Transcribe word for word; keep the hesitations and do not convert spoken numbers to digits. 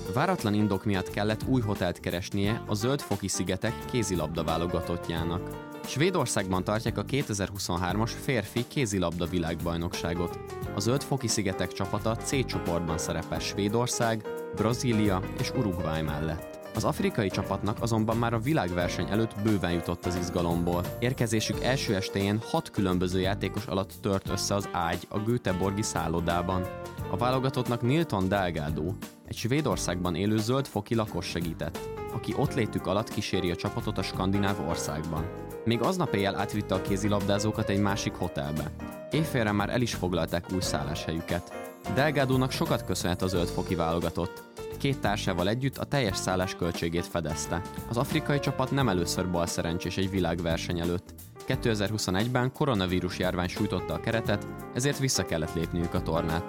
Váratlan indok miatt kellett új hotelt keresnie a Zöld-foki-szigetek kézilabda válogatottjának. Svédországban tartják a kétezer-huszonhármas férfi kézilabda világbajnokságot. A Zöld-foki-szigetek csapata C csoportban szerepel Svédország, Brazília és Uruguay mellett. Az afrikai csapatnak azonban már a világverseny előtt bőven jutott az izgalomból. Érkezésük első estéjén hat különböző játékos alatt tört össze az ágy a Göteborgi szállodában. A válogatottnak Nilton Delgado, egy Svédországban élő zöldfoki lakos segített, aki ott létük alatt kíséri a csapatot a skandináv országban. Még aznap éjjel átvitte a kézilabdázókat egy másik hotelbe. Éjfélre már el is foglalták új szálláshelyüket. Delgadónak sokat köszönhet a zöldfoki válogatott. Két társával együtt a teljes szállás költségét fedezte. Az afrikai csapat nem először balszerencsés egy világverseny előtt. kétezer-huszonegyben koronavírus járvány sújtotta a keretet, ezért vissza kellett lépniük a tornától.